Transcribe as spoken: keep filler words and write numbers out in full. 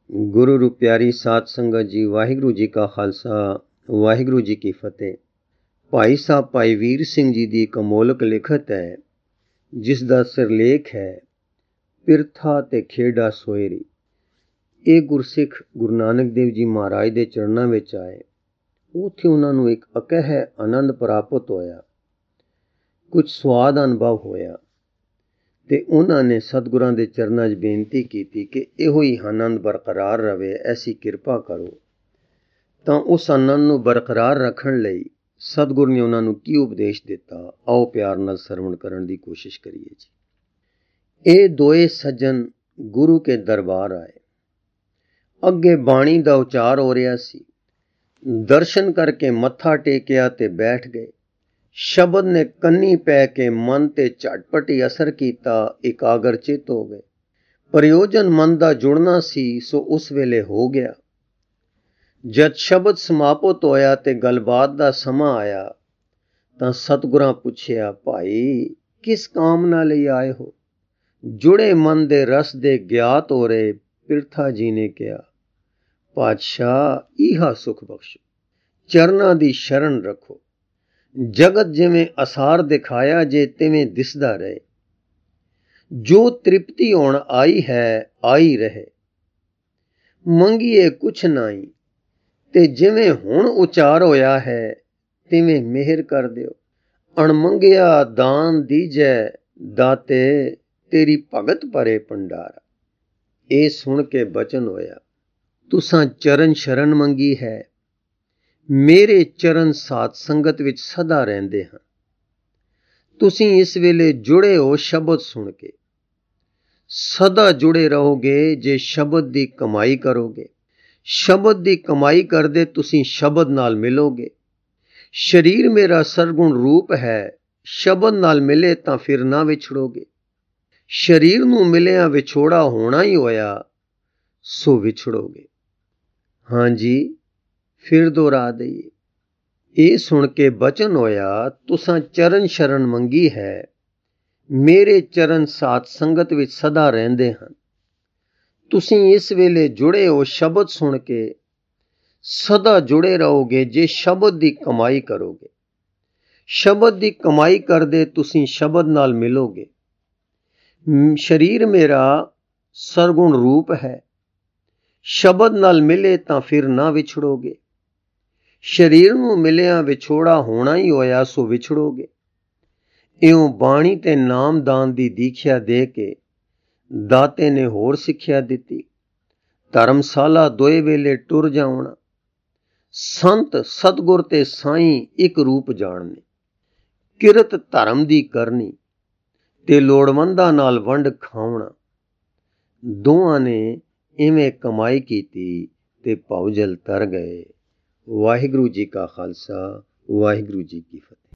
गुरु रू प्यारी साध संगत जी, वाहिगुरु जी का खालसा, वाहिगुरु जी की फतेह। भाई साहब भाई वीर सिंह जी की एक अमोलक लिखत है जिसका सिरलेख है पिरथा ते खेड़ा सोएरी। ये गुरसिख गुरु नानक देव जी महाराज के चरणों में आए। उत्थे उन्होंने एक अकह आनंद प्राप्त होया, कुछ स्वाद अनुभव होया ते उन्होंने सतगुरां दे चरनां च बेनती की कि इहो ही आनंद बरकरार रहे, ऐसी कृपा करो। तो उस आनंद नूं बरकरार रखण लई सतगुर ने उन्होंने की उपदेश दिता, आओ प्यार नाल सरवण करन दी कोशिश करिए जी। ये दोए सज्जन गुरु के दरबार आए। अगे बाणी दा उचार हो रहा सी। दर्शन करके मत्था टेकिया ते बैठ गए। शब्द ने कन्नी पै के मन ते झटपट ही असर किया, एकाग्र चित हो गए। प्रयोजन मन दा जुड़ना सी सो उस वेले हो गया। जद शब्द समाप्त होया ते गलबात दा समा आया तां सतगुरां पुछया, भाई किस कामना लई आए हो? जुड़े मन दे रस दे ज्ञात हो रहे पिरथा जी ने कहा, पातशाह इहा सुख बख्शो, चरना दी शरण रखो। जगत जिवें असार दिखाया जे तिवें दिसदा रहे। जो तृप्ति होण आई है आई रहे। मंगिए कुछ नाई ते जिवें हुण उचार होया है तिवें मेहर कर दियो। अणमंगिया दान दीजै दाते तेरी भगत भरे भंडारा। ए सुन के बचन होया, तुसां चरण शरण मंगी है। मेरे चरण साध संगत विच सदा रहंदे हैं। तुसीं इस वेले जुड़े हो शब्द सुन के। सदा जुड़े रहोगे जे शब्द दी कमाई करोगे। शब्द दी कमाई करदे तुसीं शब्द नाल मिलोगे। शरीर मेरा सरगुण रूप है, शब्द नाल मिले तां फिर ना विछड़ोगे। शरीर नूं मिलिया विछोड़ा होना ही होया, सो विछड़ोगे। हाँ जी, फिर दोहरा दईए। ये सुन के बचन होया, तुसां चरण शरण मंगी है। मेरे चरण साध संगत विच सदा रहंदे हैं। तुसीं इस वेले जुड़े हो शब्द सुन के। सदा जुड़े रहोगे जे शब्द दी कमाई करोगे। शब्द दी कमाई करदे तुसीं शब्द नाल मिलोगे। शरीर मेरा सरगुण रूप है। शब्द नाल मिले तां फिर ना विछड़ोगे। शरीर नूं मिलिया विछोड़ा होना ही होया, सो विछड़ोगे। इउं बाणी ते नाम दान दी दीख्या दे के दाते ने होर सिक्ख्या दिती। धर्मशाला दोए वेले टुर जावना। संत सतगुर ते साईं एक रूप जानने। किरत धर्म दी करनी ते लोड़वंदा नाल वंड खावना। दोहां ने इवें कमाई कीती ते भौजल तर गए। वाहिगुरु जी का खालसा, वाहिगुरु जी की फतेह।